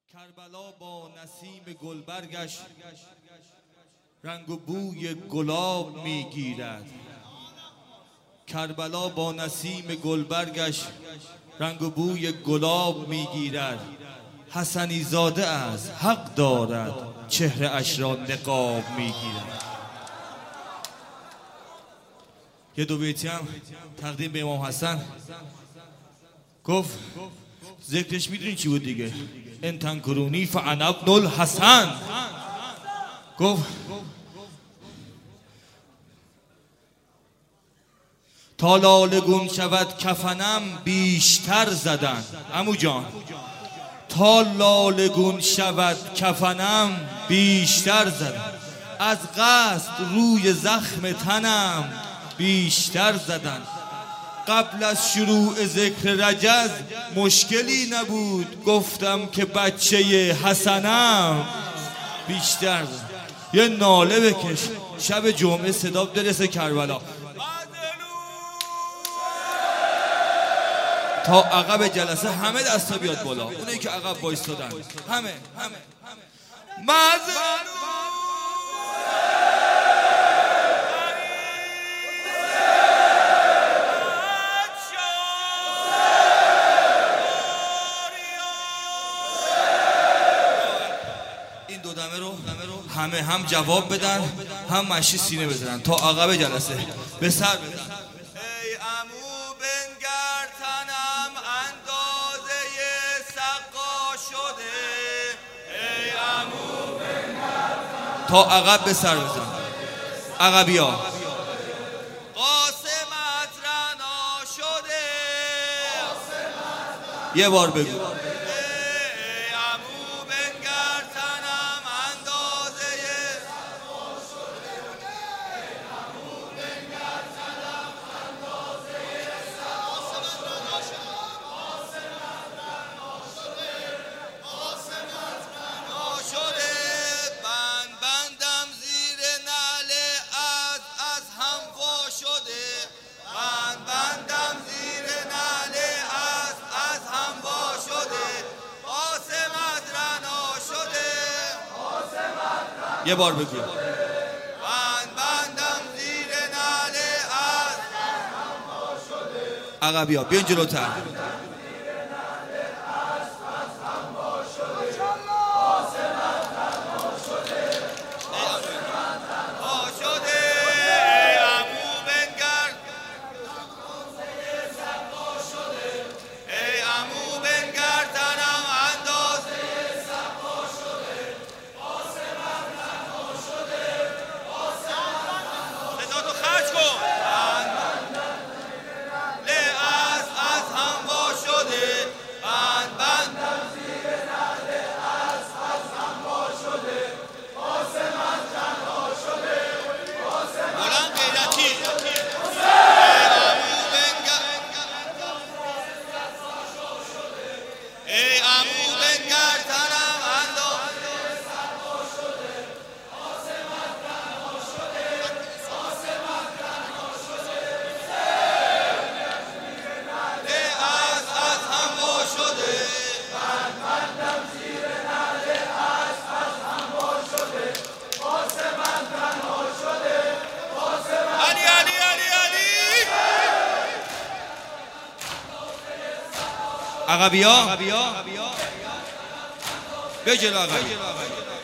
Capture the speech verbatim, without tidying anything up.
کربلا با نسیم گلبرگش رنگ و بوی گلاب میگیرد. کربلا با نسیم گلبرگش رنگ و بوی گلاب میگیرد. حسنی زاده از حق دارد چهره اش را نقاب میگیرد. یه دو بیتی هم تقدیم به امام حسن گفت، ذکرش میدونی چی بود دیگه؟ ان تنکرونی فانا ابن الحسن. گفت تا لالگون شود کفنم بیشتر زدن. عمو جان تا لالگون شود کفنم بیشتر زدن. از قصد روی زخم تنم بیشتر زدن. قبل از شروع ذکر رجز مشکلی نبود، گفتم که بچه حسنم بیشتر زدن. یه ناله بکش شب جمعه صدا برسه کربلا. تا عقب جلسه همه دستا بیاد بالا، اونایی که عقب وایستادن همه همه مظلوم. این دو دمه رو همه هم جواب بدن هم مشی سینه بزنن تا عقب جلسه به سر بزن. ای عمو بنگر تنم اندازه سقا شده. ای عمو بنگر تنم تا عقب به سر بزن. عقبیا قاسمت رنا شده. یه بار بگو. یه بار بگو. من بندم زیر نعل از عقبیا بیان جلوتر. عقبیا بجلو عقبیا.